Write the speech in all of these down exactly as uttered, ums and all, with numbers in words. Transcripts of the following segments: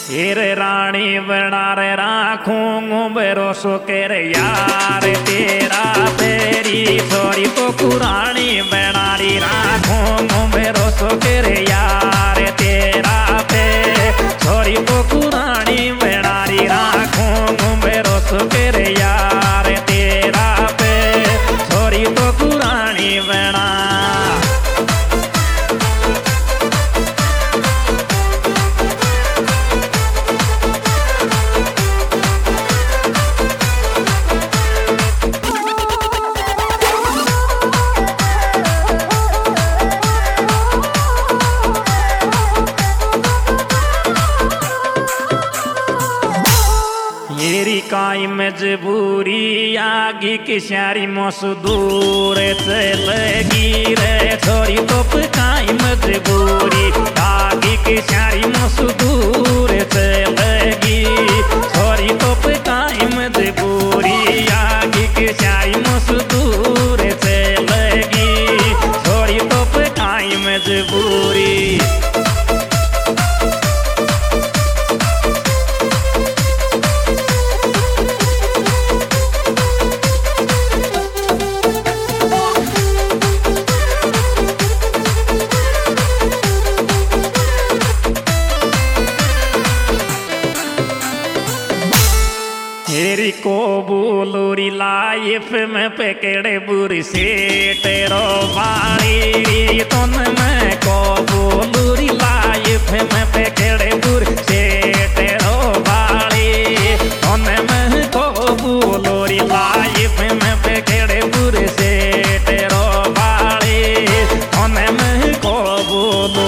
हीर रानी बना रे राखूं भरोसो कर यार तेरा तेरी छोरी तो कुरानी बना री राखूं भरोसो कर यार तेरा पे छोरी तो कुरानी बना री राखूं भरोसो कर यार तेरा पे छोरी तो कुरानी बना। मेरी काई मजबूरी आगे की शारी मसदूर चलेगी रे छोरी तो काई मजबूरी आगे की शारी मसदूर चलेगी छोरी तो काई मजबूरी आगे की शारी मसदूर चलेगी छोरी तो काई मजबूरी। तेरी को बोलोरी लाइफ में पेकेड़े बुरी से तेरो बारी तुम मैं को बोलोरी लाइफ में पेकेड़े बुरी से तेरो बारी तुम मैं को बोलोरी लाइफ में पेकेड़े बुरी से तेरो बारी तुम मैं को बोलो।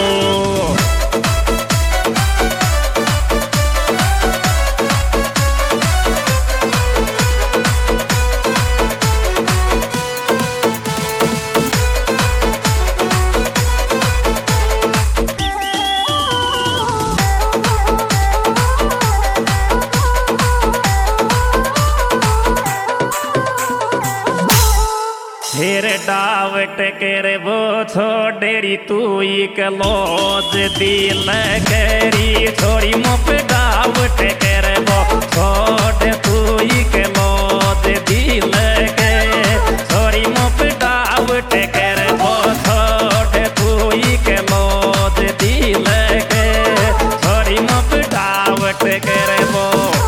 फिर डावट कर वो छोड़ेरी तू एक लोज दिल करी छोरी मुँह डावट कर वो छोड़ तू एक लोज दिल के छोरी मुँह डावट कर वो छोड़ तू एक लोज दिल के छोरी मुँह डावट कर वो।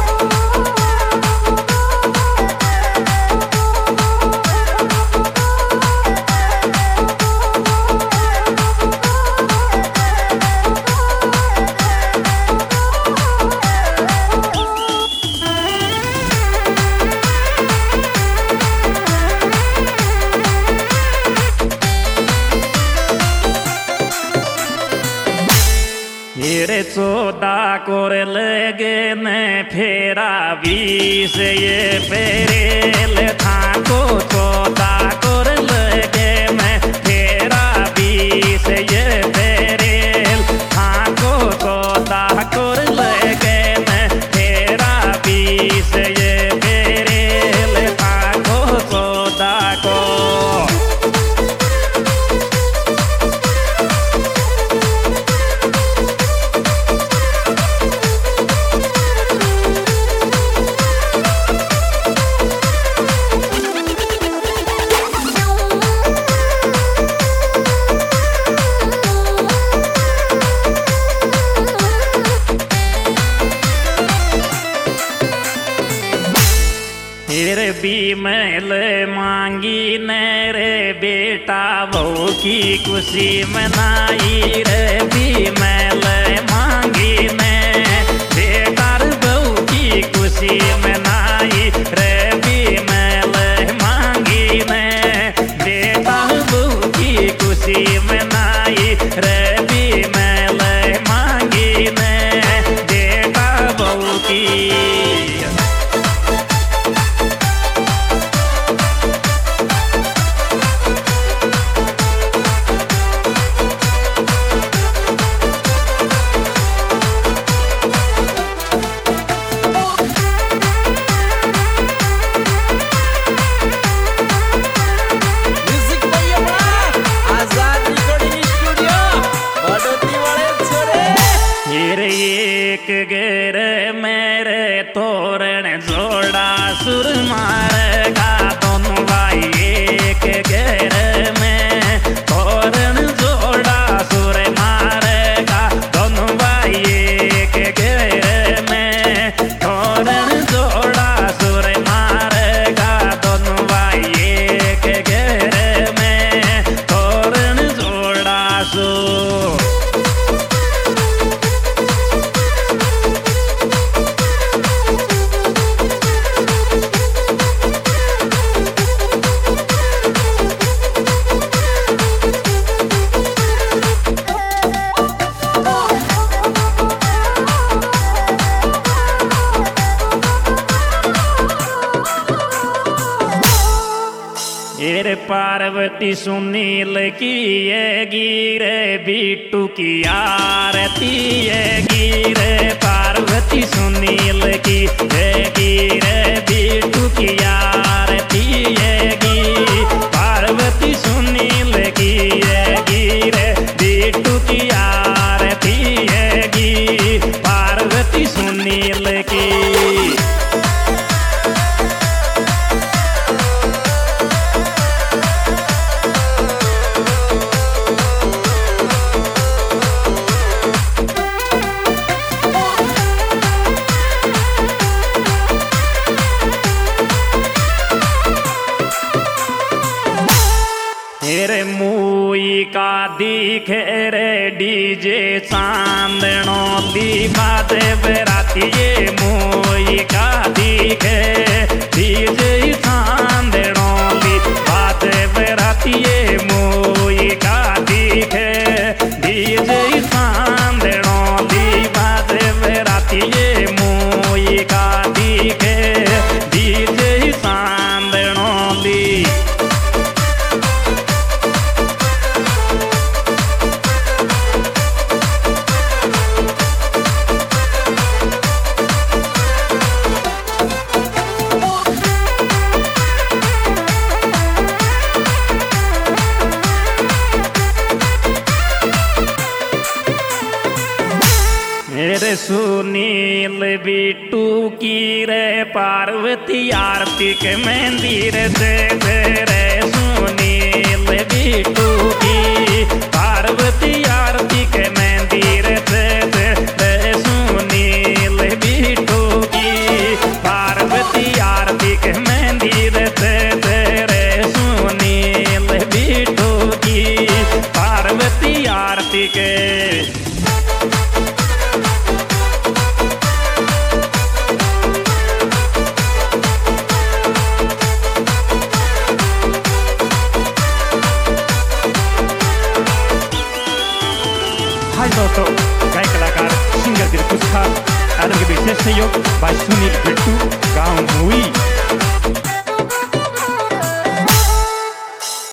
हीरे चौदा कोर लगे ने फेरा बीस ये पेरेल था को चौदा कोर लगे मैं फेरा बीस ये पेरेल था को चौदा कोर लगे मैं फेरा बीस ये पेरेल था को चौदा को। तेरे भी मैल मांगी ने रे बेटा बहू की खुशी मनाई रे भी मैल मांगी ने बेटा बहू की खुशी मनाई रे भी मैल मांगी ने बेटा बहू की खुशी मनाई रे भी मैल मांगी ने बेटा बहू की। एक गेर मेरे तोरण जोड़ा सुर मारेगा दोनों भाई एक गेर में तोरण जोड़ा सुर मारेगा दोनों भाई एक गेर में तोरण जोड़ा सुर मारेगा दोनों भाई एक गेर में तोरण जोड़ा सुर। रे पार्वती सुनील की ये गिरे बिट्टू की आरती ये गिरे पार्वती सुनील की ये गिरे बिट्टू की आरती ये गी पार्वती सुनील की ये गिरे बिट्टू की आरती ये गी पार्वती सुनील की। रे मुई का दिखे रे डीजे चांदनो दीवाते बेराती ये मुई का दिखे डीजे चांदनो दीवाते बेराती ये मुई का दिखे डीजे चांदनो दीवाते बेराती ये मुई का दिखे डीजे चांदनो दी। मेरे सुनील बिट्टू की रे पार्वती आरती के मंदिर दे दे रे सुनील बिट्टू की पार्वती आरती के मंदिर दे दे रे सुनील बिट्टू की पार्वती आरती के मंदिर दे दे रे सुनील बिट्टू की पार्वती आरती के। हाय दोस्तों, गायक कलाकार सिंगर दिलखुश खान आलम के विशेष सहयोग भाई सुनील बिट्टू गाँव मुई।